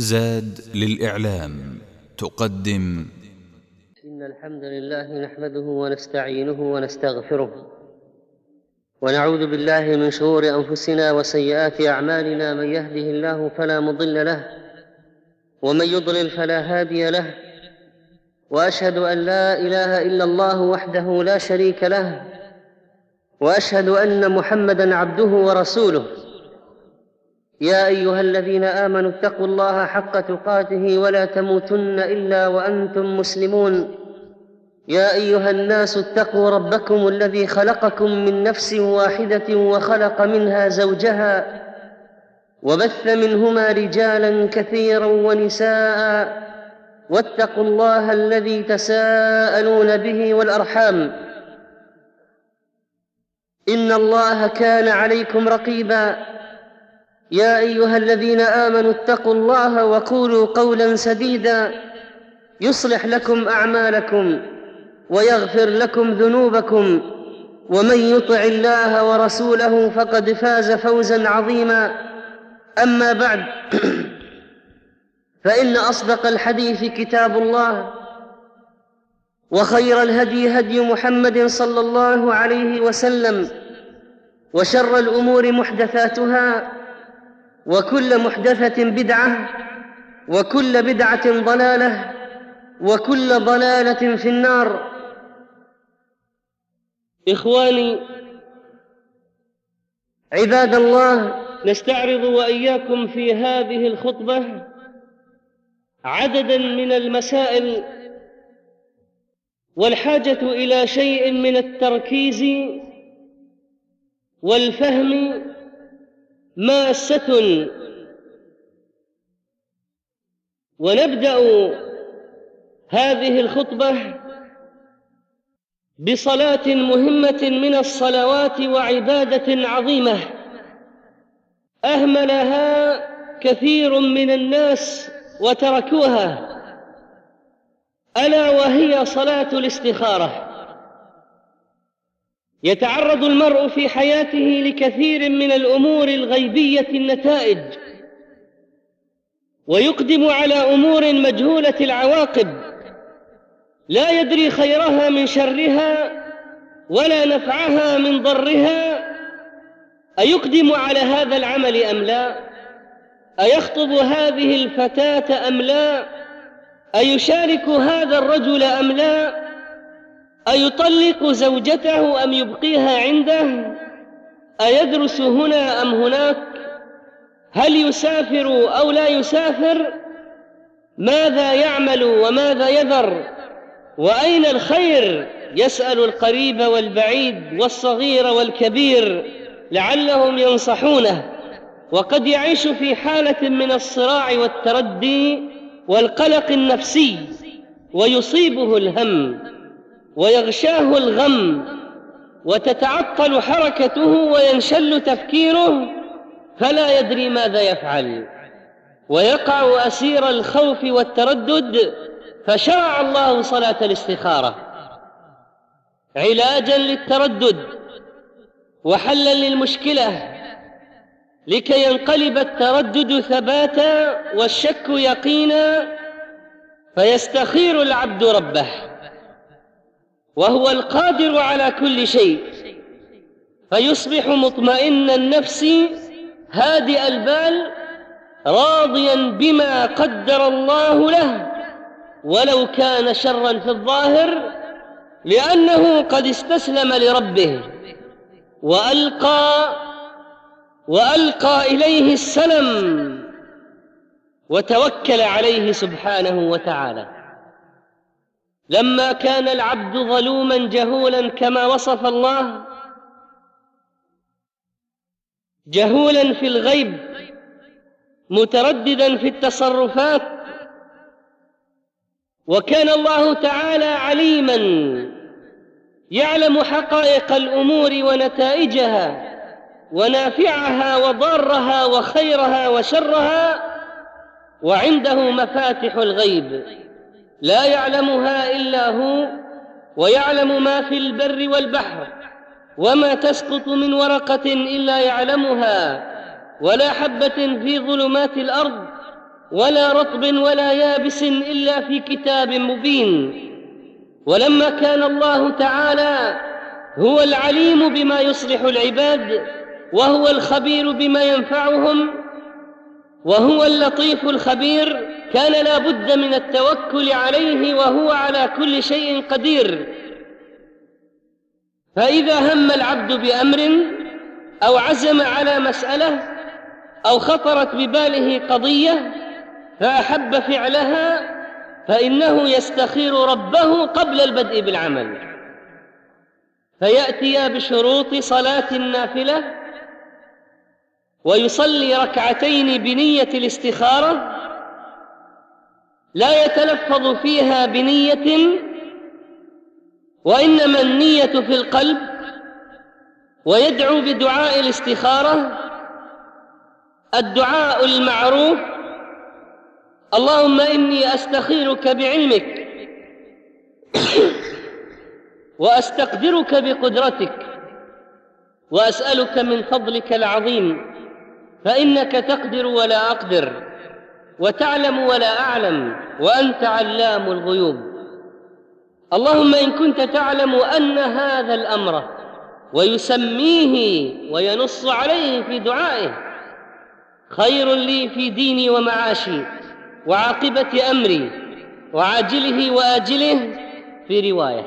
زاد للإعلام تقدم. إن الحمد لله نحمده ونستعينه ونستغفره ونعوذ بالله من شرور أنفسنا وسيئات أعمالنا. من يهده الله فلا مضل له ومن يضلل فلا هادي له، وأشهد أن لا إله إلا الله وحده لا شريك له، وأشهد أن محمدًا عبده ورسوله. يا أيها الذين آمنوا اتقوا الله حق تقاته ولا تموتن إلا وأنتم مسلمون. يا أيها الناس اتقوا ربكم الذي خلقكم من نفس واحدة وخلق منها زوجها وبث منهما رجالا كثيرا ونساء، واتقوا الله الذي تساءلون به والأرحام، إن الله كان عليكم رقيبا. يا أيها الذين آمنوا اتقوا الله وقولوا قولا سديدا يصلح لكم أعمالكم ويغفر لكم ذنوبكم، ومن يطع الله ورسوله فقد فاز فوزا عظيما. أما بعد، فإن أصدق الحديث كتاب الله، وخير الهدي هدي محمد صلى الله عليه وسلم، وشر الأمور محدثاتها، وكل محدثة بدعة، وكل بدعة ضلالة، وكل ضلالة في النار. إخواني عباد الله، نستعرض وإياكم في هذه الخطبة عدداً من المسائل، والحاجة إلى شيء من التركيز والفهم ماسة. ونبدأ هذه الخطبة بصلاة مهمة من الصلوات وعبادة عظيمة أهملها كثير من الناس وتركوها، ألا وهي صلاة الاستخارة. يتعرض المرء في حياته لكثير من الأمور الغيبية النتائج، ويقدم على أمور مجهولة العواقب، لا يدري خيرها من شرها ولا نفعها من ضرها. أيقدم على هذا العمل أم لا؟ أيخطب هذه الفتاة أم لا؟ أيشارك هذا الرجل أم لا؟ أيطلق زوجته أم يبقيها عنده؟ أيدرس هنا أم هناك؟ هل يسافر أو لا يسافر؟ ماذا يعمل وماذا يذر؟ وأين الخير؟ يسأل القريب والبعيد والصغير والكبير لعلهم ينصحونه، وقد يعيش في حالة من الصراع والتردي والقلق النفسي، ويصيبه الهم ويغشاه الغم، وتتعطل حركته وينشل تفكيره، فلا يدري ماذا يفعل، ويقع أسير الخوف والتردد. فشرع الله صلاة الاستخارة علاجا للتردد وحلا للمشكلة، لكي ينقلب التردد ثباتا والشك يقينا، فيستخير العبد ربه وهو القادر على كل شيء، فيصبح مطمئن النفس هادئ البال راضيا بما قدر الله له ولو كان شرا في الظاهر، لأنه قد استسلم لربه وألقى إليه السلم وتوكل عليه سبحانه وتعالى. لما كان العبد ظلوما جهولا كما وصف الله، جهولا في الغيب، مترددا في التصرفات، وكان الله تعالى عليما يعلم حقائق الأمور ونتائجها ونافعها وضارها وخيرها وشرها، وعنده مفاتح الغيب لا يعلمها إلا هو، ويعلم ما في البر والبحر، وما تسقط من ورقة إلا يعلمها، ولا حبة في ظلمات الأرض ولا رطب ولا يابس إلا في كتاب مبين. ولما كان الله تعالى هو العليم بما يصلح العباد، وهو الخبير بما ينفعهم، وهو اللطيف الخبير، كان لا بد من التوكل عليه، وهو على كل شيء قدير. فإذا هم العبد بأمر أو عزم على مسألة أو خطرت بباله قضية فأحب فعلها، فإنه يستخير ربه قبل البدء بالعمل، فيأتي بشروط صلاة النافلة ويصلي ركعتين بنية الاستخارة، لا يتلفظ فيها بنية، وإنما النية في القلب، ويدعو بدعاء الاستخارة الدعاء المعروف: اللهم إني أستخيرك بعلمك وأستقدرك بقدرتك وأسألك من فضلك العظيم، فإنك تقدر ولا أقدر، وتعلم ولا أعلم، وأنت علام الغيوب. اللهم إن كنت تعلم أن هذا الأمر، ويسميه وينص عليه في دعائه: خير لي في ديني ومعاشي وعاقبة أمري وعاجله وآجله، في رواية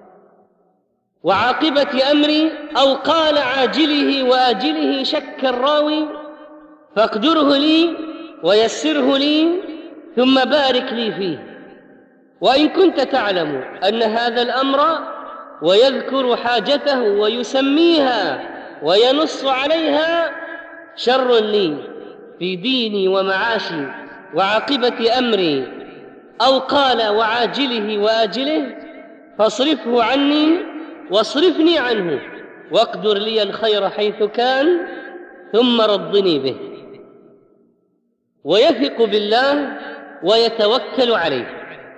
وعاقبة أمري، أو قال عاجله وآجله، شك الراوي، فاقدره لي ويسره لي ثم بارك لي فيه. وإن كنت تعلم أن هذا الأمر، ويذكر حاجته ويسميها وينص عليها: شر لي في ديني ومعاشي وعاقبة أمري، أو قال وعاجله وآجله، فاصرفه عني واصرفني عنه، واقدر لي الخير حيث كان، ثم رضني به. ويثق بالله ويتوكل عليه.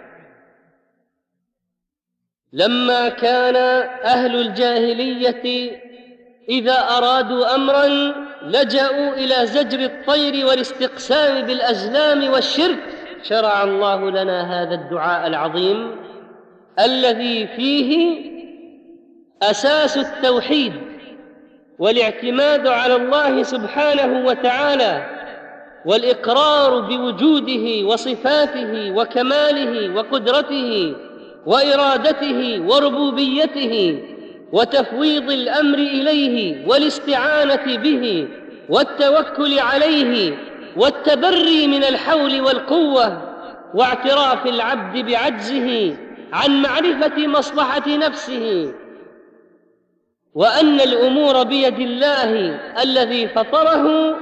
لما كان أهل الجاهلية إذا أرادوا أمرا لجأوا إلى زجر الطير والاستقسام بالأزلام والشرك، شرع الله لنا هذا الدعاء العظيم الذي فيه أساس التوحيد والاعتماد على الله سبحانه وتعالى، والإقرار بوجوده وصفاته وكماله وقدرته وإرادته وربوبيته، وتفويض الأمر إليه والاستعانة به والتوكل عليه، والتبري من الحول والقوة، واعتراف العبد بعجزه عن معرفة مصلحة نفسه، وأن الأمور بيد الله الذي فطره.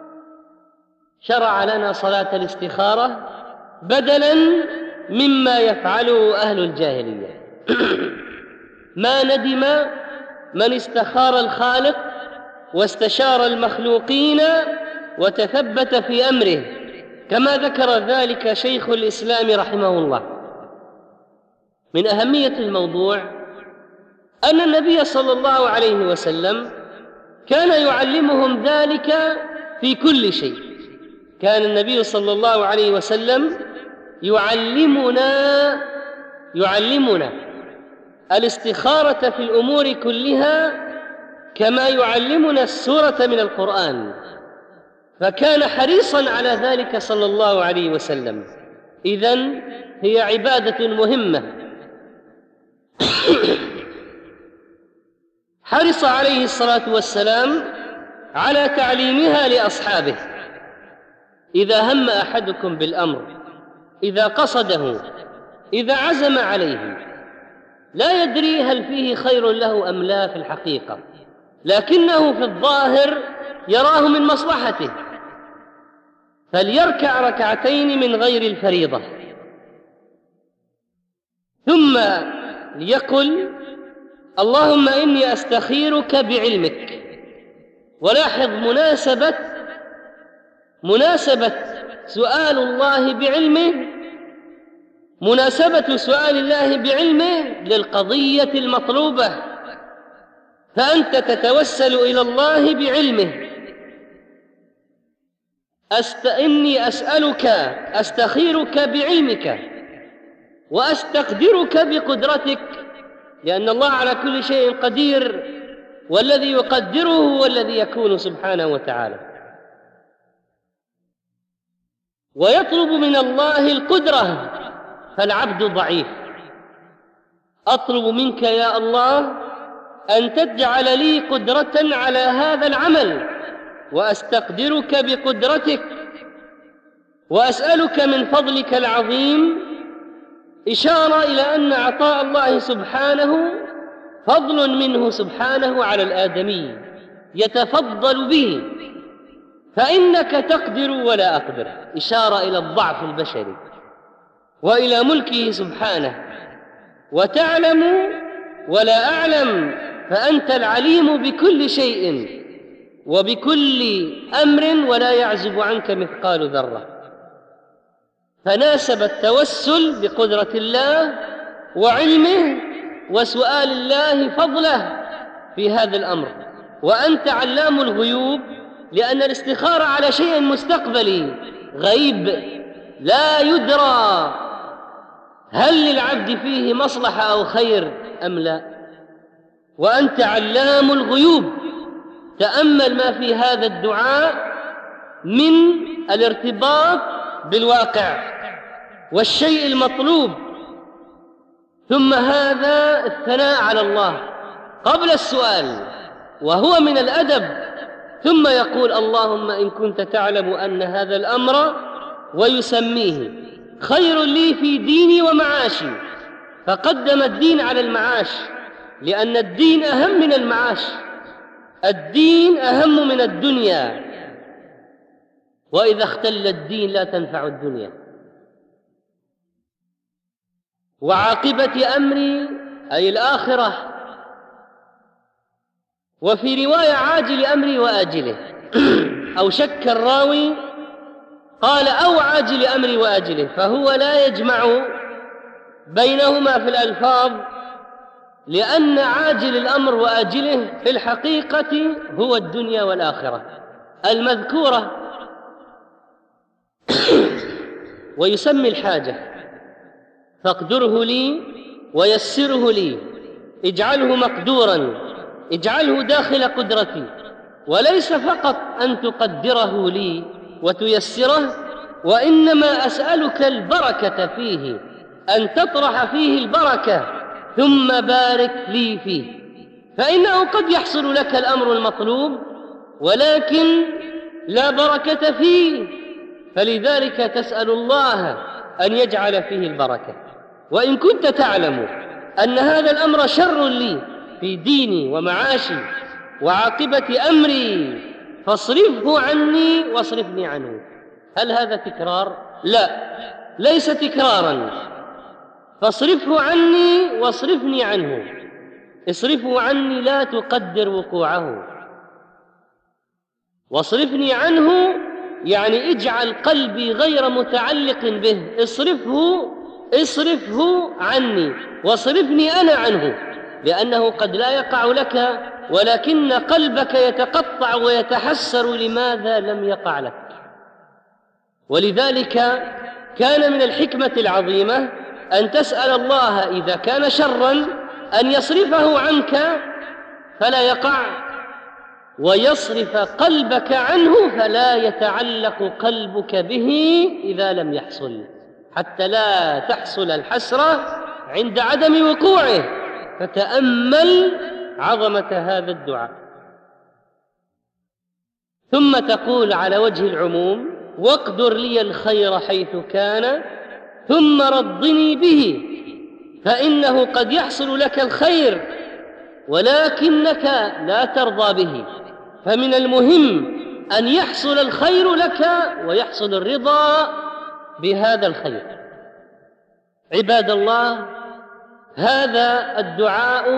شرع لنا صلاة الاستخارة بدلاً مما يفعله أهل الجاهلية. ما ندم من استخار الخالق واستشار المخلوقين وتثبت في أمره، كما ذكر ذلك شيخ الإسلام رحمه الله. من أهمية الموضوع أن النبي صلى الله عليه وسلم كان يعلمهم ذلك في كل شيء. كان النبي صلى الله عليه وسلم يعلمنا الاستخارة في الأمور كلها كما يعلمنا السورة من القرآن، فكان حريصا على ذلك صلى الله عليه وسلم. إذن هي عبادة مهمة حرص عليه الصلاة والسلام على تعليمها لأصحابه. إذا هم أحدكم بالأمر، إذا قصده، إذا عزم عليه، لا يدري هل فيه خير له أم لا في الحقيقة، لكنه في الظاهر يراه من مصلحته، فليركع ركعتين من غير الفريضة، ثم ليقل: اللهم إني أستخيرك بعلمك. ولاحظ مناسبة سؤال الله بعلمه، مناسبة سؤال الله بعلمه للقضية المطلوبة، فأنت تتوسل إلى الله بعلمه، إني أسألك أستخيرك بعلمك وأستقدرك بقدرتك، لأن الله على كل شيء قدير، والذي يقدره هو الذي يكون سبحانه وتعالى. ويطلب من الله القدرة، فالعبد ضعيف. أطلب منك يا الله أن تجعل لي قدرة على هذا العمل، وأستقدرك بقدرتك، وأسألك من فضلك العظيم. إشارة إلى أن عطاء الله سبحانه فضل منه سبحانه على الآدمي يتفضل به، فإنك تقدر ولا أقدر، إشارة إلى الضعف البشري وإلى ملكه سبحانه، وتعلم ولا أعلم، فأنت العليم بكل شيء وبكل أمر ولا يعزب عنك مثقال ذرة. فناسب التوسل بقدرة الله وعلمه وسؤال الله فضله في هذا الأمر. وأنت علام الغيوب، لأن الاستخارة على شيء مستقبلي غيب لا يدرى هل للعبد فيه مصلحة أو خير أم لا. وأنت علام الغيوب. تأمل ما في هذا الدعاء من الارتباط بالواقع والشيء المطلوب، ثم هذا الثناء على الله قبل السؤال، وهو من الأدب. ثم يقول: اللهم إن كنت تعلم أن هذا الأمر ويسميه خير لي في ديني ومعاشي، فقدم الدين على المعاش، لأن الدين أهم من المعاش، الدين أهم من الدنيا، وإذا اختل الدين لا تنفع الدنيا. وعاقبة أمري أي الآخرة. وفي رواية عاجل أمري وآجله، أو شك الراوي قال أو عاجل أمري وآجله، فهو لا يجمع بينهما في الألفاظ، لأن عاجل الأمر وآجله في الحقيقة هو الدنيا والآخرة المذكورة. ويسمي الحاجة: فاقدره لي ويسره لي، اجعله مقدورا، اجعله داخل قدرتي، وليس فقط أن تقدره لي وتيسره، وإنما أسألك البركة فيه، أن تطرح فيه البركة ثم بارك لي فيه. فإنه قد يحصل لك الأمر المطلوب ولكن لا بركة فيه، فلذلك تسأل الله أن يجعل فيه البركة. وإن كنت تعلم أن هذا الأمر شر لي في ديني ومعاشي وعاقبة أمري فاصرفه عني واصرفني عنه. هل هذا تكرار؟ لا، ليس تكرارا. فاصرفه عني واصرفني عنه. اصرفه عني لا تقدر وقوعه، واصرفني عنه يعني اجعل قلبي غير متعلق به. اصرفه عني واصرفني أنا عنه، لأنه قد لا يقع لك ولكن قلبك يتقطع ويتحسر لماذا لم يقع لك. ولذلك كان من الحكمة العظيمة أن تسأل الله إذا كان شرا أن يصرفه عنك فلا يقع، ويصرف قلبك عنه فلا يتعلق قلبك به إذا لم يحصل، حتى لا تحصل الحسرة عند عدم وقوعه. فتأمل عظمة هذا الدعاء. ثم تقول على وجه العموم: واقدر لي الخير حيث كان ثم رضني به، فإنه قد يحصل لك الخير ولكنك لا ترضى به، فمن المهم أن يحصل الخير لك ويحصل الرضا بهذا الخير. عباد الله، هذا الدعاء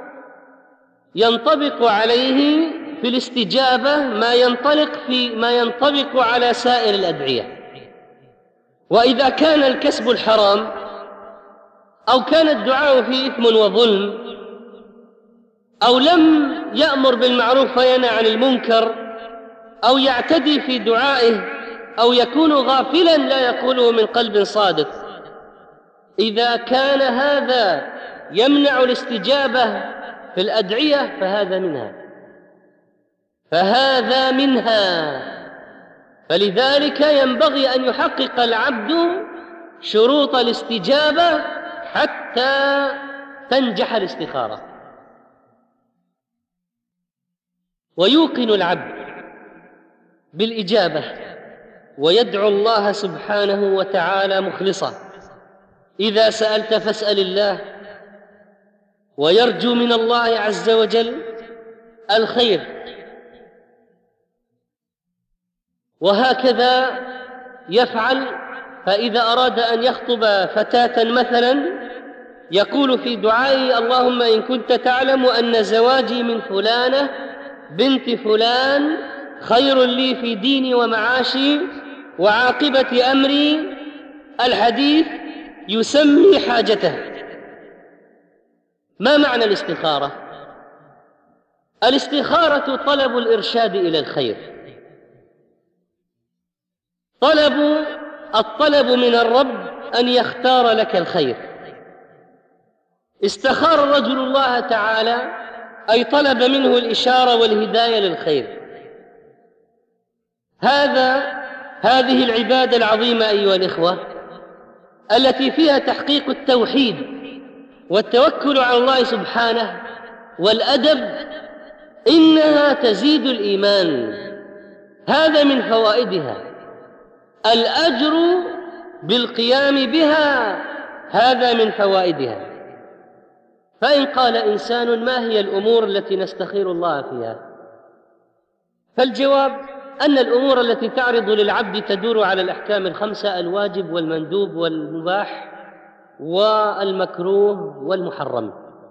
ينطبق عليه في الاستجابة ما ينطبق على سائر الأدعية. وإذا كان الكسب الحرام أو كان الدعاء فيه إثم وظلم أو لم يأمر بالمعروف وينهى عن المنكر أو يعتدي في دعائه أو يكون غافلا لا يقوله من قلب صادق. إذا كان هذا يمنع الاستجابة في الأدعية فهذا منها. فلذلك ينبغي أن يحقق العبد شروط الاستجابة حتى تنجح الاستخارة. ويوقن العبد بالإجابة ويدعو الله سبحانه وتعالى مخلصا. إذا سألت فاسأل الله، ويرجو من الله عز وجل الخير. وهكذا يفعل. فإذا أراد أن يخطب فتاة مثلا يقول في دعائه: اللهم إن كنت تعلم أن زواجي من فلانة بنت فلان خير لي في ديني ومعاشي وعاقبة أمري. الحديث يسمي حاجته. ما معنى الاستخارة؟ الاستخارة طلب الإرشاد إلى الخير، الطلب من الرب أن يختار لك الخير. استخار الرجل الله تعالى أي طلب منه الإشارة والهداية للخير. هذه العبادة العظيمة أيها الإخوة التي فيها تحقيق التوحيد والتوكل على الله سبحانه والأدب، إنها تزيد الإيمان. هذا من فوائدها. الأجر بالقيام بها هذا من فوائدها. فإن قال إنسان: ما هي الأمور التي نستخير الله فيها؟ فالجواب أن الأمور التي تعرض للعبد تدور على الأحكام الخمسة: الواجب والمندوب والمباح والمكروه والمحرم.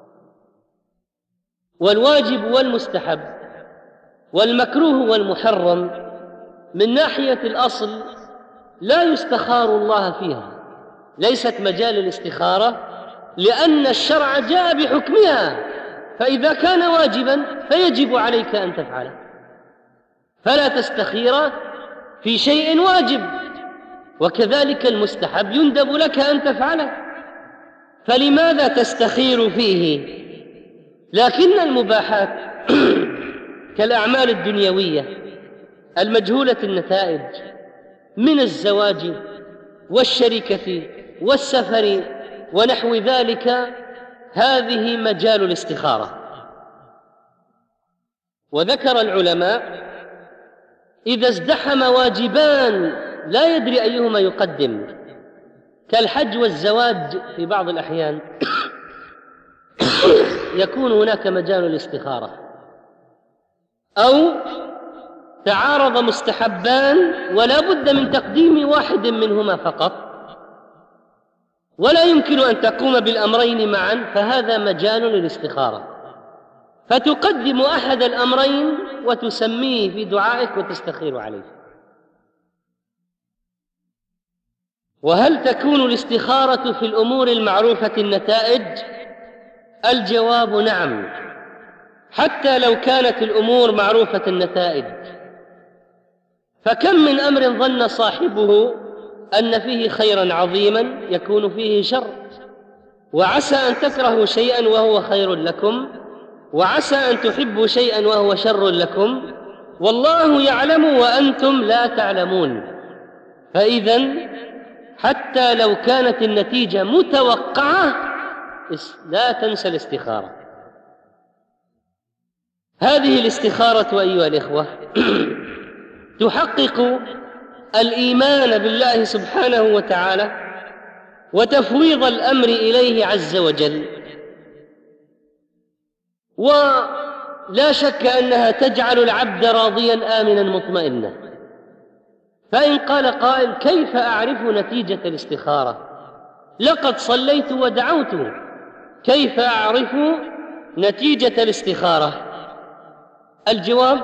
والواجب والمستحب والمكروه والمحرم من ناحية الأصل لا يستخار الله فيها، ليست مجال الاستخارة، لأن الشرع جاء بحكمها. فإذا كان واجبا فيجب عليك أن تفعله، فلا تستخير في شيء واجب. وكذلك المستحب يندب لك أن تفعله، فلماذا تستخير فيه؟ لكن المباحات كالأعمال الدنيوية المجهولة النتائج من الزواج والشركة والسفر ونحو ذلك، هذه مجال الاستخارة. وذكر العلماء: إذا ازدحم واجبان لا يدري أيهما يقدم، كالحج والزواج في بعض الأحيان يكون هناك مجال الاستخارة. أو تعارض مستحبان ولا بد من تقديم واحد منهما فقط، ولا يمكن أن تقوم بالأمرين معا، فهذا مجال للاستخارة. فتقدم أحد الأمرين وتسميه في دعائك وتستخير عليه. وهل تكون الاستخارة في الأمور المعروفة النتائج؟ الجواب: نعم، حتى لو كانت الأمور معروفة النتائج. فكم من أمر ظن صاحبه أن فيه خيرا عظيما يكون فيه شر، وعسى أن تكرهوا شيئا وهو خير لكم، وعسى أن تحبوا شيئا وهو شر لكم، والله يعلم وأنتم لا تعلمون. فإذن حتى لو كانت النتيجة متوقعة لا تنسى الاستخارة. هذه الاستخارة أيها الإخوة تحقق الإيمان بالله سبحانه وتعالى وتفويض الأمر إليه عز وجل. ولا شك أنها تجعل العبد راضيا آمنا مطمئنا. فإن قال قائل: كيف أعرف نتيجة الاستخارة؟ لقد صليت ودعوت، كيف أعرف نتيجة الاستخارة؟ الجواب: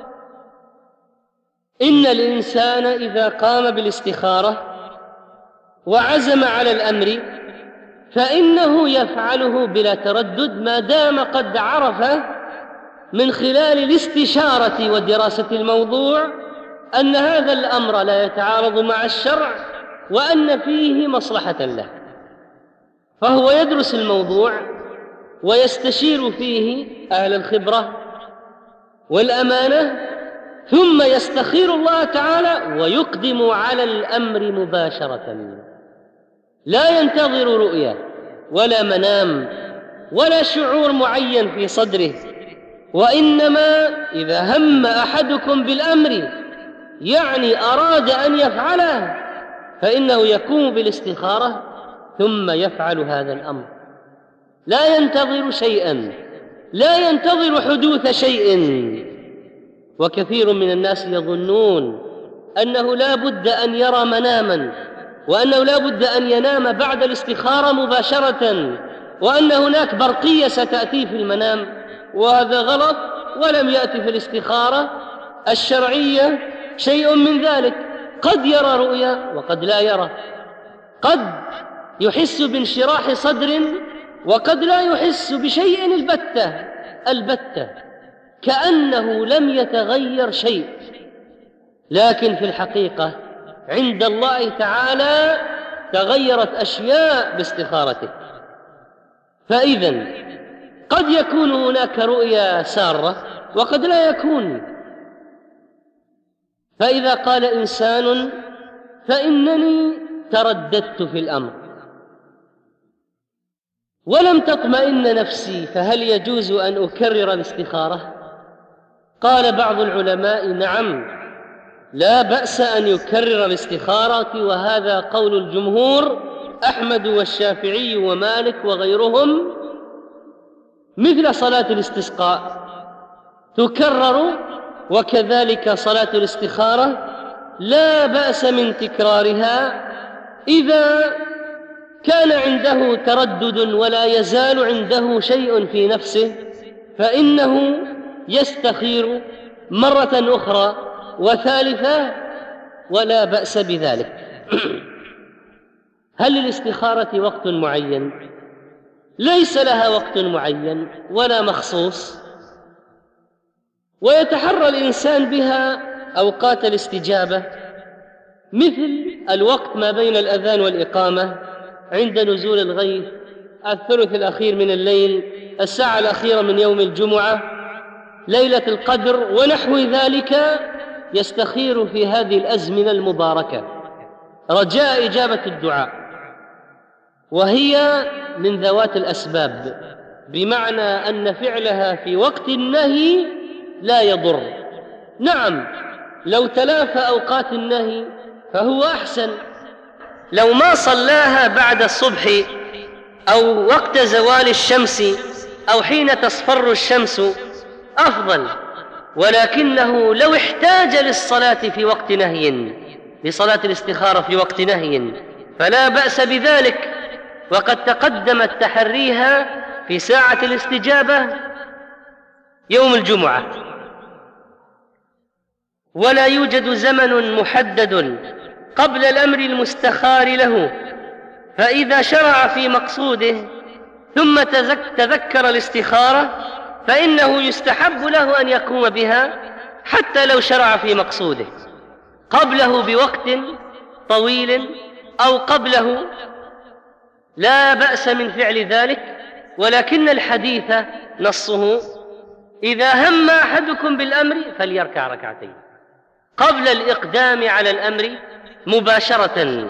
إن الإنسان إذا قام بالاستخارة وعزم على الأمر فإنه يفعله بلا تردد، ما دام قد عرف من خلال الاستشارة ودراسة الموضوع أن هذا الأمر لا يتعارض مع الشرع وأن فيه مصلحة له، فهو يدرس الموضوع ويستشير فيه أهل الخبرة والأمانة، ثم يستخير الله تعالى ويقدم على الأمر مباشرة، لا ينتظر رؤية ولا منام ولا شعور معين في صدره، وإنما إذا هم أحدكم بالأمر يعني أراد أن يفعله فإنه يقوم بالاستخارة ثم يفعل هذا الأمر، لا ينتظر شيئا، لا ينتظر حدوث شيء. وكثير من الناس يظنون أنه لا بد أن يرى مناما، وأنه لا بد أن ينام بعد الاستخارة مباشرة، وأن هناك برقية ستأتي في المنام، وهذا غلط، ولم يأتي في الاستخارة الشرعية شيء من ذلك. قد يرى رؤيا وقد لا يرى، قد يحس بانشراح صدر وقد لا يحس بشيء البتة كأنه لم يتغير شيء، لكن في الحقيقة عند الله تعالى تغيرت أشياء باستخارته. فإذن قد يكون هناك رؤيا سارة وقد لا يكون. فإذا قال إنسان فإنني ترددت في الأمر ولم تطمئن نفسي، فهل يجوز أن أكرر الاستخارة؟ قال بعض العلماء نعم، لا بأس أن يكرر الاستخارة، وهذا قول الجمهور أحمد والشافعي ومالك وغيرهم، مثل صلاة الاستسقاء تكرر، وكذلك صلاة الاستخارة لا بأس من تكرارها إذا كان عنده تردد ولا يزال عنده شيء في نفسه، فإنه يستخير مرة أخرى وثالثة ولا بأس بذلك. هل للاستخارة وقت معين؟ ليس لها وقت معين ولا مخصوص، ويتحرى الإنسان بها أوقات الاستجابة، مثل الوقت ما بين الأذان والإقامة، عند نزول الغيث، الثلث الأخير من الليل، الساعة الأخيرة من يوم الجمعة، ليلة القدر ونحو ذلك، يستخير في هذه الأزمنة المباركة رجاء إجابة الدعاء، وهي من ذوات الأسباب، بمعنى أن فعلها في وقت النهي لا يضر. نعم، لو تلافى أوقات النهي فهو أحسن، لو ما صلاها بعد الصبح أو وقت زوال الشمس أو حين تصفر الشمس أفضل، ولكنه لو احتاج للصلاة في وقت نهي، لصلاة الاستخارة في وقت نهي، فلا بأس بذلك، وقد تقدمت تحريها في ساعة الاستجابة يوم الجمعة، ولا يوجد زمن محدد قبل الأمر المستخار له، فإذا شرع في مقصوده ثم تذكر الاستخارة فإنه يستحب له أن يقوم بها حتى لو شرع في مقصوده قبله بوقت طويل أو قبله، لا بأس من فعل ذلك. ولكن الحديث نصه إذا هم أحدكم بالأمر فليركع ركعتين قبل الإقدام على الأمر مباشرة.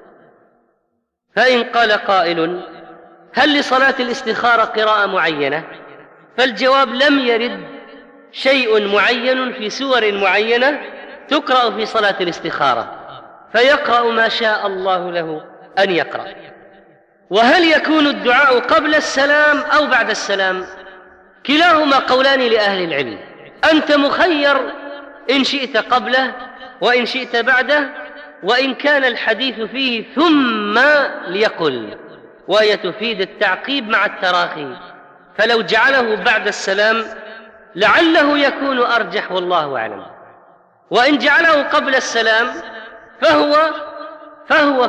فإن قال قائل هل لصلاة الاستخارة قراءة معينة؟ فالجواب لم يرد شيء معين في سور معينة تقرأ في صلاة الاستخارة، فيقرأ ما شاء الله له أن يقرأ. وهل يكون الدعاء قبل السلام أو بعد السلام؟ كلاهما قولان لأهل العلم، أنت مخير إن شئت قبله وإن شئت بعده، وإن كان الحديث فيه ثم ليقل، وهي تفيد التعقيب مع التراخي، فلو جعله بعد السلام لعله يكون أرجح والله أعلم، وإن جعله قبل السلام فهو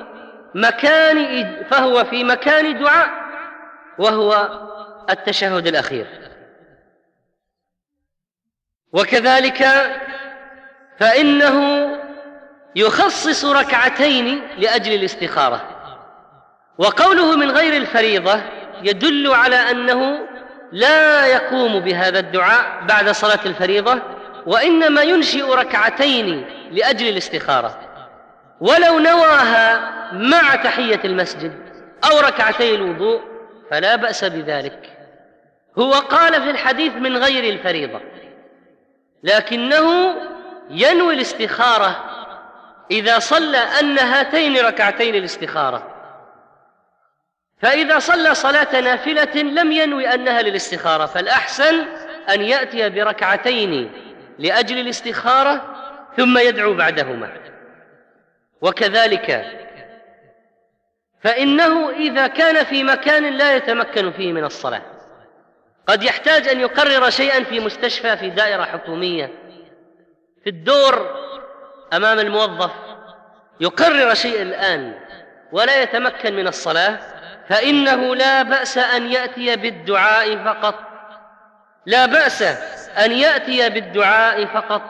في مكان دعاء، وهو التشهد الأخير. وكذلك فإنه يخصص ركعتين لأجل الاستخارة. وقوله من غير الفريضة يدل على أنه لا يقوم بهذا الدعاء بعد صلاة الفريضة، وإنما ينشئ ركعتين لأجل الاستخارة، ولو نواها مع تحية المسجد أو ركعتي الوضوء فلا بأس بذلك. هو قال في الحديث من غير الفريضة، لكنه ينوي الاستخارة إذا صلى أن هاتين ركعتين الاستخارة. فإذا صلى صلاة نافلة لم ينوي أنها للاستخارة، فالأحسن أن يأتي بركعتين لأجل الاستخارة ثم يدعو بعدهما. وكذلك فإنه إذا كان في مكان لا يتمكن فيه من الصلاة، قد يحتاج أن يقرر شيئا في مستشفى، في دائرة حكومية، في الدور أمام الموظف، يقرر شيء الآن ولا يتمكن من الصلاة، فإنه لا بأس أن يأتي بالدعاء فقط، لا بأس أن يأتي بالدعاء فقط.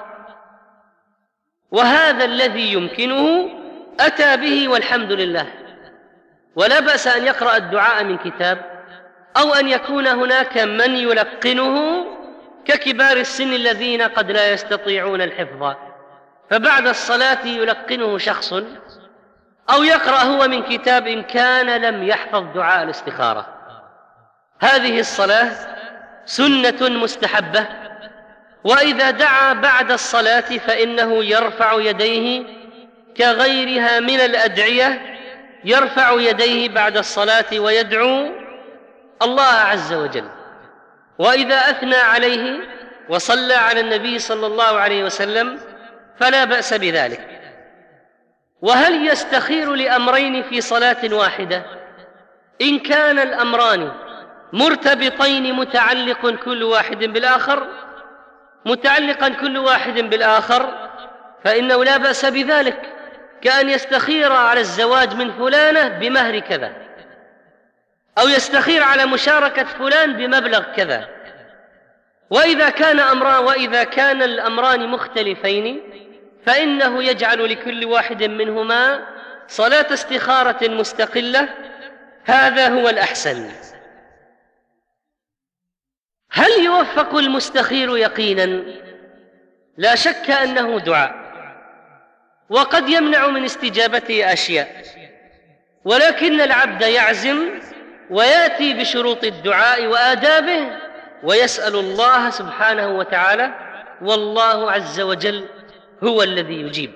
وهذا الذي يمكنه أتى به والحمد لله. ولا بأس أن يقرأ الدعاء من كتاب، أو أن يكون هناك من يلقنه ككبار السن الذين قد لا يستطيعون الحفظ، فبعد الصلاة يلقنه شخص، أو يقرأ هو من كتاب إن كان لم يحفظ دعاء الاستخارة. هذه الصلاة سنة مستحبة، وإذا دعا بعد الصلاة فإنه يرفع يديه كغيرها من الأدعية، يرفع يديه بعد الصلاة ويدعو الله عز وجل. وإذا أثنى عليه وصلى على النبي صلى الله عليه وسلم فلا بأس بذلك. وهل يستخير لأمرين في صلاة واحدة؟ إن كان الأمران مرتبطين متعلقا كل واحد بالآخر فإنه لا بأس بذلك، كأن يستخير على الزواج من فلانة بمهر كذا، أو يستخير على مشاركة فلان بمبلغ كذا. وإذا كان الأمران مختلفين فإنه يجعل لكل واحد منهما صلاة استخارة مستقلة، هذا هو الأحسن. هل يوفق المستخير يقينا؟ لا شك أنه دعاء، وقد يمنع من استجابته أشياء، ولكن العبد يعزم ويأتي بشروط الدعاء وآدابه ويسأل الله سبحانه وتعالى، والله عز وجل هو الذي يجيب.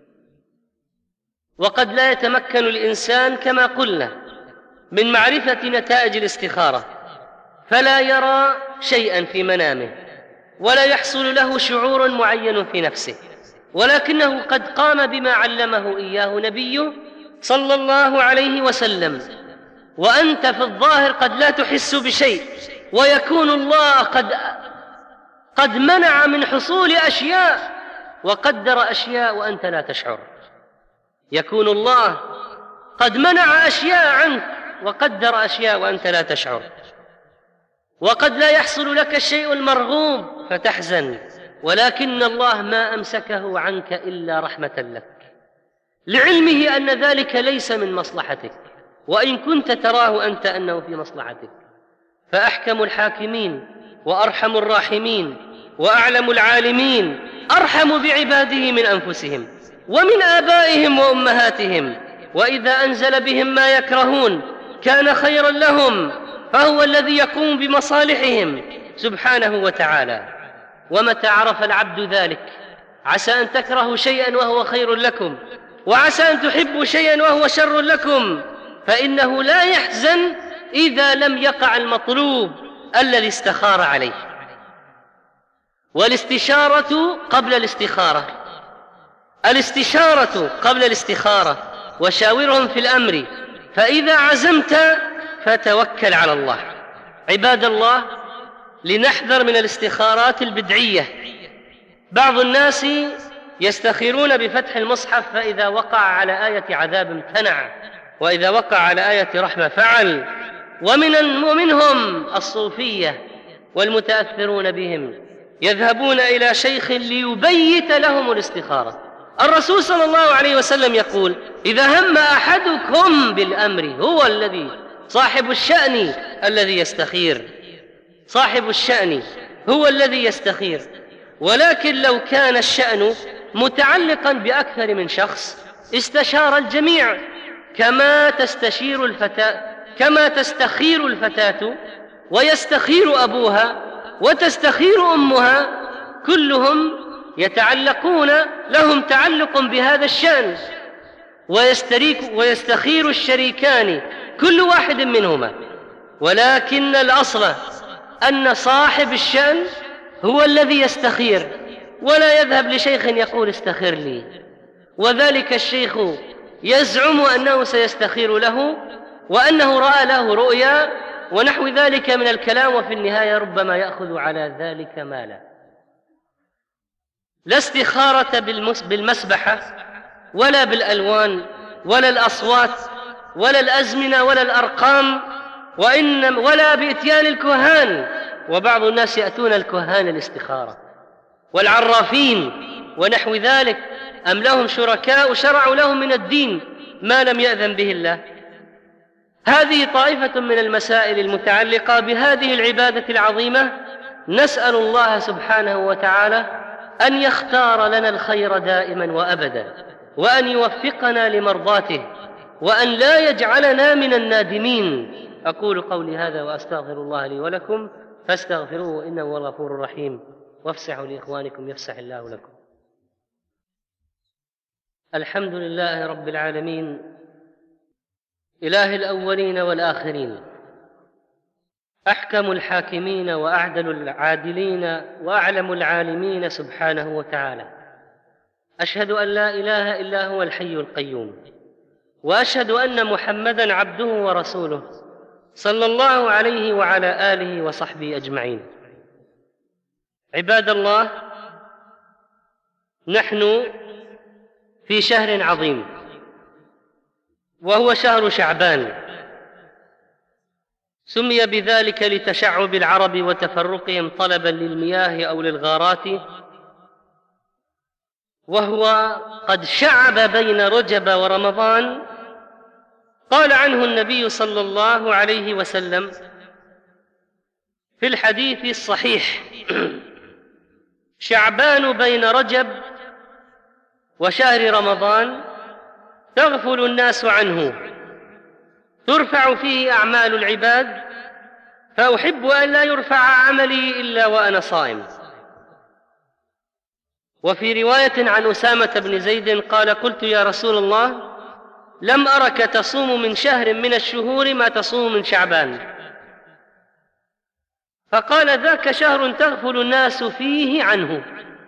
وقد لا يتمكن الإنسان كما قلنا من معرفة نتائج الاستخارة، فلا يرى شيئا في منامه ولا يحصل له شعور معين في نفسه، ولكنه قد قام بما علمه إياه نبيه صلى الله عليه وسلم. وأنت في الظاهر قد لا تحس بشيء، ويكون الله قد منع من حصول أشياء وقدر أشياء وأنت لا تشعر. يكون الله قد منع أشياء عنك وقدر أشياء وأنت لا تشعر. وقد لا يحصل لك الشيء المرغوب فتحزن، ولكن الله ما أمسكه عنك إلا رحمة لك، لعلمه أن ذلك ليس من مصلحتك، وإن كنت تراه أنت أنه في مصلحتك. فأحكم الحاكمين وأرحم الراحمين وأعلم العالمين أرحم بعباده من أنفسهم ومن آبائهم وأمهاتهم، وإذا أنزل بهم ما يكرهون كان خيرا لهم، فهو الذي يقوم بمصالحهم سبحانه وتعالى. ومتى عرف العبد ذلك عسى أن تكرهوا شيئا وهو خير لكم، وعسى أن تحبوا شيئا وهو شر لكم، فإنه لا يحزن إذا لم يقع المطلوب الذي استخار عليه. والاستشارة قبل الاستخارة، الاستشارة قبل الاستخارة، وشاورهم في الأمر فإذا عزمت فتوكل على الله. عباد الله، لنحذر من الاستخارات البدعية. بعض الناس يستخيرون بفتح المصحف، فإذا وقع على آية عذاب امتنع، وإذا وقع على آية رحمة فعل. ومنهم الصوفية والمتأثرون بهم يذهبون إلى شيخ ليبيت لهم الاستخارة. الرسول صلى الله عليه وسلم يقول: إذا هم أحدكم بالأمر، هو الذي صاحب الشأن الذي يستخير، صاحب الشأن هو الذي يستخير. ولكن لو كان الشأن متعلقا بأكثر من شخص استشار الجميع، كما تستخير الفتاة ويستخير أبوها وتستخير أمها، كلهم يتعلقون، لهم تعلق بهذا الشأن، ويستخير الشريكان كل واحد منهما. ولكن الأصل أن صاحب الشأن هو الذي يستخير، ولا يذهب لشيخ يقول: استخر لي، وذلك الشيخ يزعم أنه سيستخير له وأنه رأى له رؤيا ونحو ذلك من الكلام، وفي النهاية ربما يأخذ على ذلك مالا. لا استخارة بالمسبحة ولا بالألوان ولا الأصوات ولا الأزمنة ولا الأرقام، ولا بإتيان الكهان. وبعض الناس يأتون الكهان الاستخارة والعرافين ونحو ذلك، أم لهم شركاء شرعوا لهم من الدين ما لم يأذن به الله. هذه طائفة من المسائل المتعلقة بهذه العبادة العظيمة. نسأل الله سبحانه وتعالى أن يختار لنا الخير دائما وأبدا، وأن يوفقنا لمرضاته، وأن لا يجعلنا من النادمين. أقول قولي هذا وأستغفر الله لي ولكم، فاستغفروه إنه هو الغفور الرحيم، وافسحوا لإخوانكم يفسح الله لكم. الحمد لله رب العالمين، إله الأولين والآخرين، أحكم الحاكمين وأعدل العادلين وأعلم العالمين سبحانه وتعالى. أشهد أن لا إله إلا هو الحي القيوم، وأشهد أن محمدًا عبده ورسوله صلى الله عليه وعلى آله وصحبه أجمعين. عباد الله، نحن في شهر عظيم، وهو شهر شعبان، سمي بذلك لتشعب العرب وتفرقهم طلبا للمياه أو للغارات، وهو قد شعب بين رجب ورمضان. قال عنه النبي صلى الله عليه وسلم في الحديث الصحيح: شعبان بين رجب وشهر رمضان تغفل الناس عنه، ترفع فيه أعمال العباد، فأحب أن لا يرفع عملي إلا وأنا صائم. وفي رواية عن أسامة بن زيد قال: قلت يا رسول الله، لم أرك تصوم من شهر من الشهور ما تصوم من شعبان. فقال: ذاك شهر تغفل الناس فيه عنه،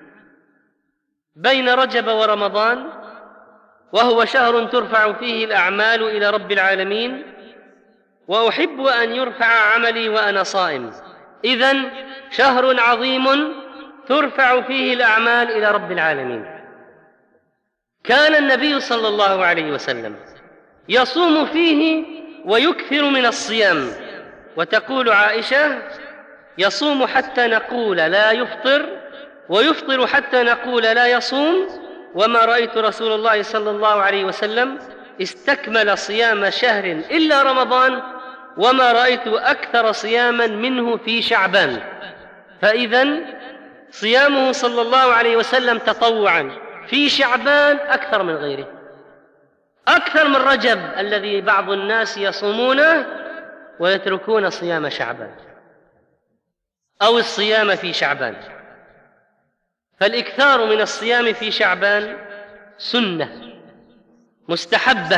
بين رجب ورمضان، وهو شهر ترفع فيه الأعمال إلى رب العالمين، وأحب أن يرفع عملي وأنا صائم. إذن شهر عظيم ترفع فيه الأعمال إلى رب العالمين. كان النبي صلى الله عليه وسلم يصوم فيه ويكثر من الصيام، وتقول عائشة: يصوم حتى نقول لا يفطر، ويفطر حتى نقول لا يصوم، وما رأيت رسول الله صلى الله عليه وسلم استكمل صيام شهر إلا رمضان، وما رأيت أكثر صياما منه في شعبان. فإذن صيامه صلى الله عليه وسلم تطوعا في شعبان أكثر من غيره، أكثر من رجب الذي بعض الناس يصومونه ويتركون صيام شعبان أو الصيام في شعبان. فالإكثار من الصيام في شعبان سنة مستحبة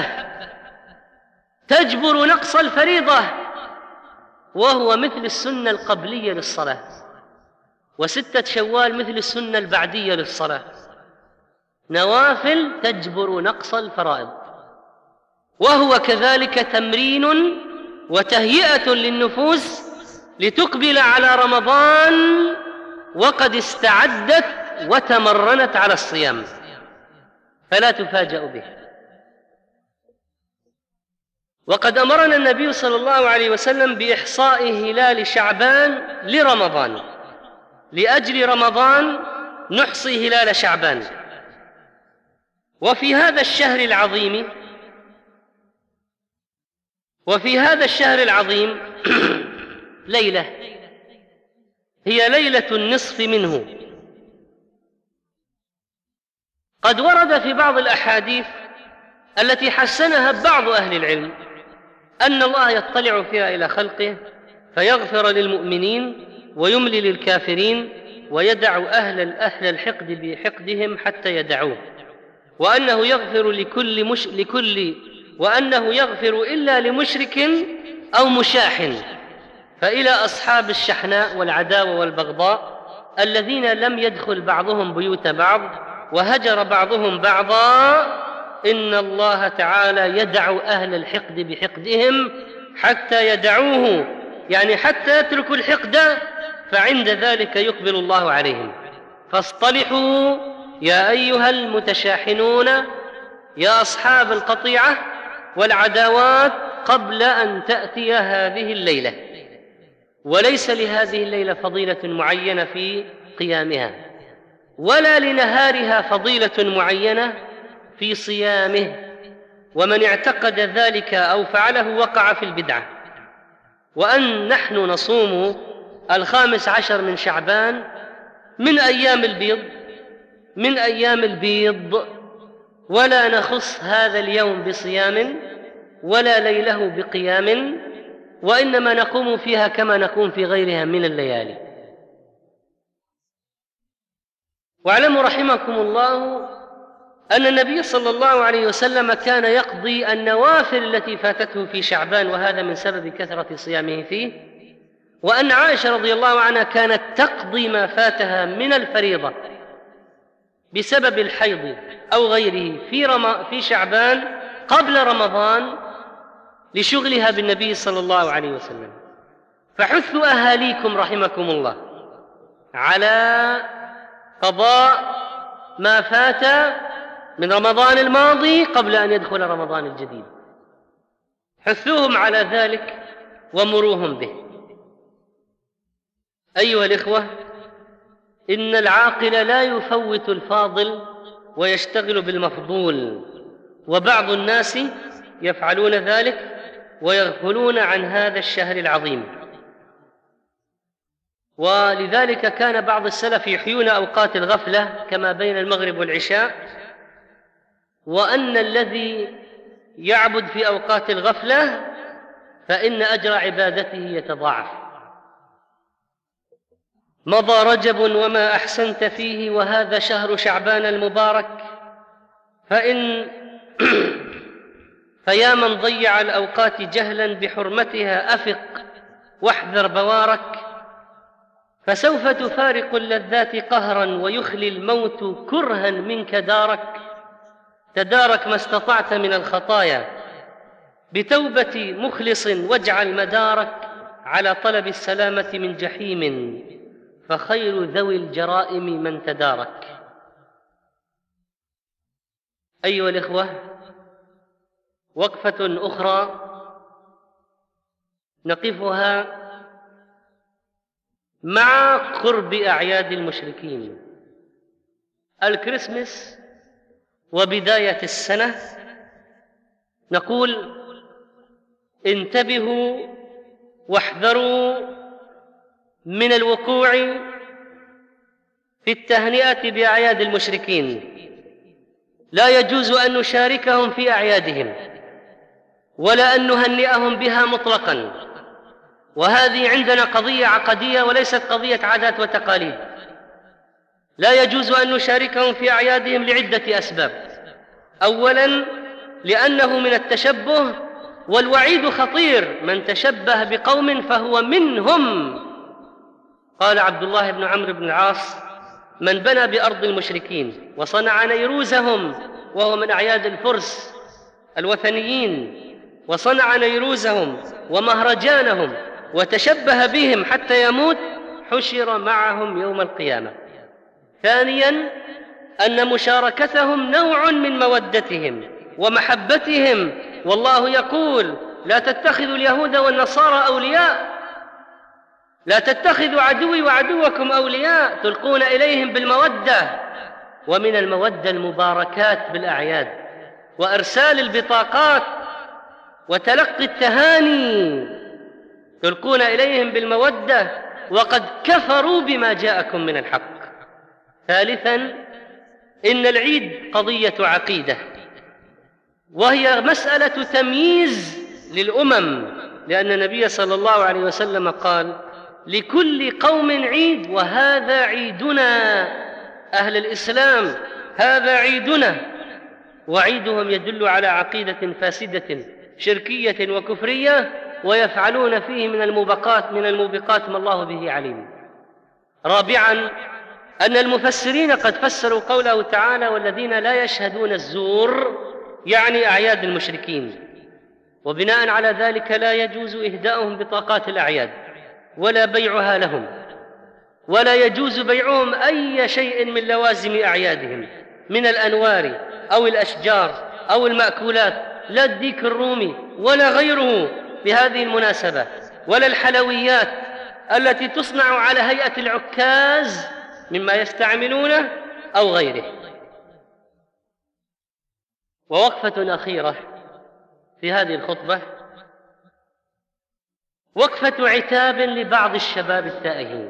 تجبر نقص الفريضة، وهو مثل السنة القبلية للصلاة، وستة شوال مثل السنة البعدية للصلاة. نوافل تجبر نقص الفرائض، وهو كذلك تمرين وتهيئة للنفوس لتقبل على رمضان وقد استعدت وتمرنت على الصيام، فلا تفاجأ به. وقد أمرنا النبي صلى الله عليه وسلم بإحصاء هلال شعبان لرمضان، لأجل رمضان نحصي هلال شعبان. وفي هذا الشهر العظيم ليلة هي ليلة النصف منه. قد ورد في بعض الأحاديث التي حسنها بعض أهل العلم أن الله يطلع فيها إلى خلقه فيغفر للمؤمنين ويملي للكافرين ويدع أهل الحقد بحقدهم حتى يدعوه، وأنه يغفر إلا لمشرك أو مشاحن، فإلى أصحاب الشحناء والعداوة والبغضاء الذين لم يدخل بعضهم بيوت بعض وهجر بعضهم بعضا إن الله تعالى يدع أهل الحقد بحقدهم حتى يدعوه، يعني حتى يتركوا الحقد، فعند ذلك يقبل الله عليهم. فاصطلحوا يا أيها المتشاحنون يا أصحاب القطيعة والعداوات قبل أن تأتي هذه الليلة. وليس لهذه الليلة فضيلة معينة في قيامها، ولا لنهارها فضيلة معينة في صيامه، ومن اعتقد ذلك أو فعله وقع في البدعة. وأن نحن نصوم 15 من شعبان من أيام البيض، ولا نخص هذا اليوم بصيام ولا ليله بقيام، وإنما نقوم فيها كما نقوم في غيرها من الليالي. واعلموا رحمكم الله أن النبي صلى الله عليه وسلم كان يقضي النوافل التي فاتته في شعبان، وهذا من سبب كثرة صيامه فيه، وأن عائشة رضي الله عنها كانت تقضي ما فاتها من الفريضة بسبب الحيض أو غيره في شعبان قبل رمضان لشغلها بالنبي صلى الله عليه وسلم. فحثوا أهاليكم رحمكم الله على قضاء ما فات من رمضان الماضي قبل أن يدخل رمضان الجديد، حثوهم على ذلك ومروهم به. أيها الإخوة، إن العاقل لا يفوت الفاضل ويشتغل بالمفضول، وبعض الناس يفعلون ذلك ويغفلون عن هذا الشهر العظيم. ولذلك كان بعض السلف يحيون أوقات الغفلة كما بين المغرب والعشاء، وأن الذي يعبد في أوقات الغفلة فإن أجر عبادته يتضاعف. مضى رجب وما أحسنت فيه، وهذا شهر شعبان المبارك، فيا من ضيع الأوقات جهلا بحرمتها أفق واحذر بوارك، فسوف تفارق اللذات قهرا ويخلي الموت كرها منك دارك. تدارك ما استطعت من الخطايا بتوبة مخلص، واجعل مدارك على طلب السلامة من جحيم، فخير ذوي الجرائم من تدارك. أيها الإخوة، وقفة أخرى نقفها مع قرب أعياد المشركين، الكريسماس وبداية السنة. نقول انتبهوا واحذروا من الوقوع في التهنئة بأعياد المشركين. لا يجوز أن نشاركهم في أعيادهم ولا أن نهنئهم بها مطلقا، وهذه عندنا قضية عقدية وليست قضية عادات وتقاليد. لا يجوز أن نشاركهم في أعيادهم لعدة أسباب. أولا، لأنه من التشبه، والوعيد خطير: من تشبه بقوم فهو منهم. قال عبد الله بن عمرو بن العاص: من بنى بأرض المشركين وصنع نيروزهم، وهو من أعياد الفرس الوثنيين، وصنع نيروزهم ومهرجانهم وتشبه بهم حتى يموت، حشر معهم يوم القيامة. ثانيا، أن مشاركتهم نوع من مودتهم ومحبتهم، والله يقول: لا تتخذوا اليهود والنصارى أولياء. لا تتخذوا عدوي وعدوكم أولياء تلقون إليهم بالمودة، ومن المودة المباركات بالأعياد وإرسال البطاقات وتلقي التهاني، تلقون إليهم بالمودة وقد كفروا بما جاءكم من الحق. ثالثا، إن العيد قضية عقيدة، وهي مسألة تمييز للأمم، لأن النبي صلى الله عليه وسلم قال: لكل قوم عيد وهذا عيدنا. أهل الإسلام هذا عيدنا، وعيدهم يدل على عقيدة فاسدة شركية وكفرية، ويفعلون فيه من الموبقات ما الله به عليم. رابعا، أن المفسرين قد فسروا قوله تعالى: والذين لا يشهدون الزور، يعني أعياد المشركين، وبناء على ذلك لا يجوز إهداؤهم بطاقات الأعياد ولا بيعها لهم، ولا يجوز بيعهم أي شيء من لوازم أعيادهم من الأنوار أو الأشجار أو المأكولات، لا الديك الرومي ولا غيره بهذه المناسبة، ولا الحلويات التي تصنع على هيئة العكاز مما يستعملونه أو غيره. ووقفة أخيرة في هذه الخطبة، وقفة عتاب لبعض الشباب التائهين.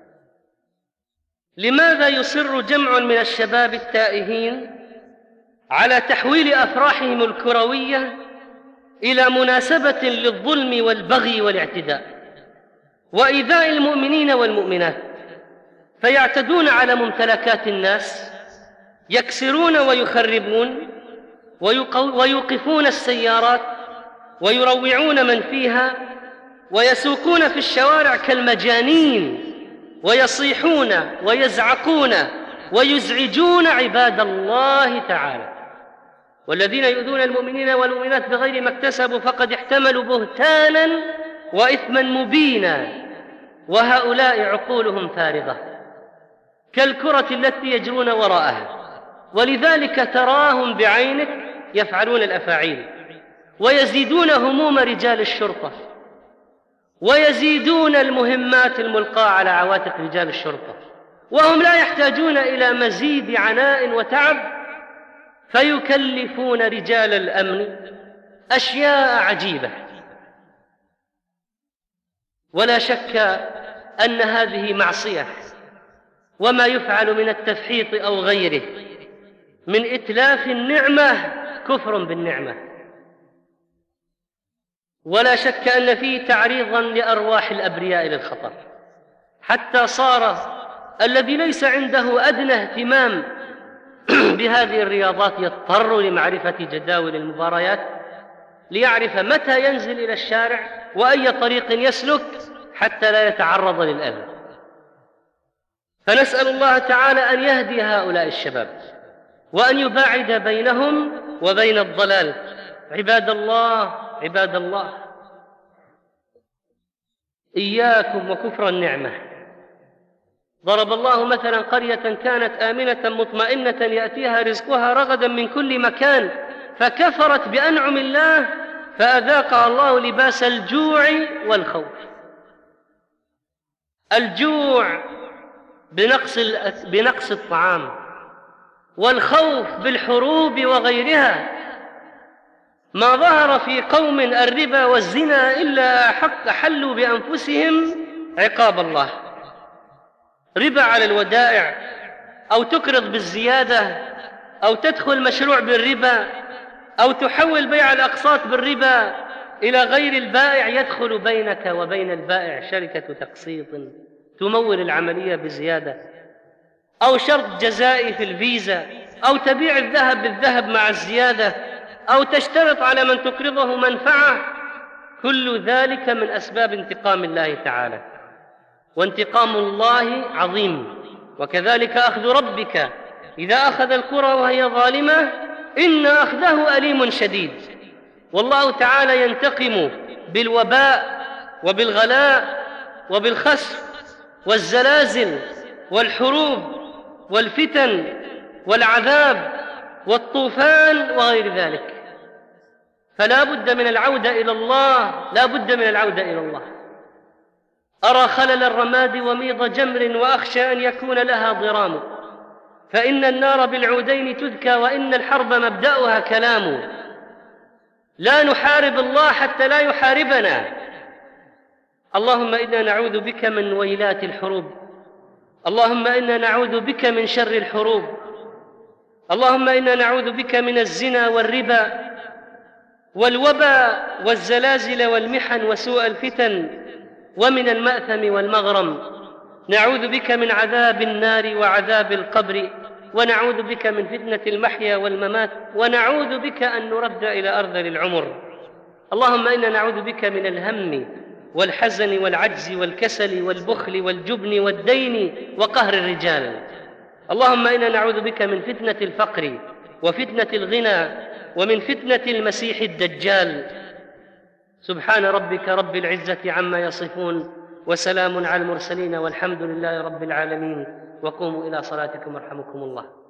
لماذا يصر جمع من الشباب التائهين على تحويل أفراحهم الكروية إلى مناسبة للظلم والبغي والاعتداء وإيذاء المؤمنين والمؤمنات، فيعتدون على ممتلكات الناس، يكسرون ويخربون ويوقفون السيارات ويروعون من فيها، ويسوقون في الشوارع كالمجانين، ويصيحون ويزعقون ويزعجون عباد الله تعالى. والذين يؤذون المؤمنين والمؤمنات بغير ما اكتسبوا فقد احتملوا بهتانا وإثما مبينا، وهؤلاء عقولهم فارغة كالكرة التي يجرون وراءها، ولذلك تراهم بعينك يفعلون الأفاعيل، ويزيدون هموم رجال الشرطة، ويزيدون المهمات الملقاة على عواتق رجال الشرطة، وهم لا يحتاجون إلى مزيد عناء وتعب، فيكلفون رجال الأمن أشياء عجيبة. ولا شك أن هذه معصية، وما يفعل من التفحيط أو غيره من إتلاف النعمة كفر بالنعمة. ولا شك أن فيه تعريضا لأرواح الأبرياء للخطر، حتى صار الذي ليس عنده أدنى اهتمام بهذه الرياضات يضطر لمعرفة جداول المباريات ليعرف متى ينزل إلى الشارع وأي طريق يسلك حتى لا يتعرض للأذى. فنسأل الله تعالى أن يهدي هؤلاء الشباب وأن يباعد بينهم وبين الضلال. عباد الله، إياكم وكفر النعمة. ضرب الله مثلا قرية كانت آمنة مطمئنة يأتيها رزقها رغدا من كل مكان فكفرت بأنعم الله فأذاقها الله لباس الجوع والخوف. الجوع بنقص الطعام، والخوف بالحروب وغيرها. ما ظهر في قوم الربا والزنا إلا أحلوا بأنفسهم عقاب الله. ربا على الودائع، أو تقرض بالزيادة، أو تدخل مشروع بالربا، أو تحول بيع الأقساط بالربا إلى غير البائع، يدخل بينك وبين البائع شركة تقسيط تمول العملية بزيادة، أو شرط جزائي في الفيزا، أو تبيع الذهب بالذهب مع الزيادة، أو تشترط على من تقرضه منفعة. كل ذلك من أسباب انتقام الله تعالى، وانتقام الله عظيم. وكذلك أخذ ربك إذا أخذ القرى وهي ظالمة إن أخذه أليم شديد. والله تعالى ينتقم بالوباء وبالغلاء وبالخسف والزلازل والحروب والفتن والعذاب والطوفان وغير ذلك. فلا بد من العودة إلى الله، لا بد من العودة إلى الله. أرى خلل الرماد وميض جمر وأخشى أن يكون لها ضرام، فإن النار بالعودين تذكى وإن الحرب مبدأها كلام. لا نحارب الله حتى لا يحاربنا. اللهم إنا نعوذ بك من ويلات الحروب، اللهم إنا نعوذ بك من شر الحروب، اللهم إنا نعوذ بك من الزنا والربا والوباء والزلازل والمحن وسوء الفتن ومن المأثم والمغرم. نعوذ بك من عذاب النار وعذاب القبر، ونعوذ بك من فتنة المحيا والممات، ونعوذ بك أن نرد إلى أرذل العمر. اللهم إنا نعوذ بك من الهم والحزن والعجز والكسل والبخل والجبن والدين وقهر الرجال. اللهم إنا نعوذ بك من فتنة الفقر وفتنة الغنى ومن فتنة المسيح الدجال. سبحان ربك رب العزة عما يصفون، وسلام على المرسلين، والحمد لله رب العالمين. وقوموا إلى صلاتكم يرحمكم الله.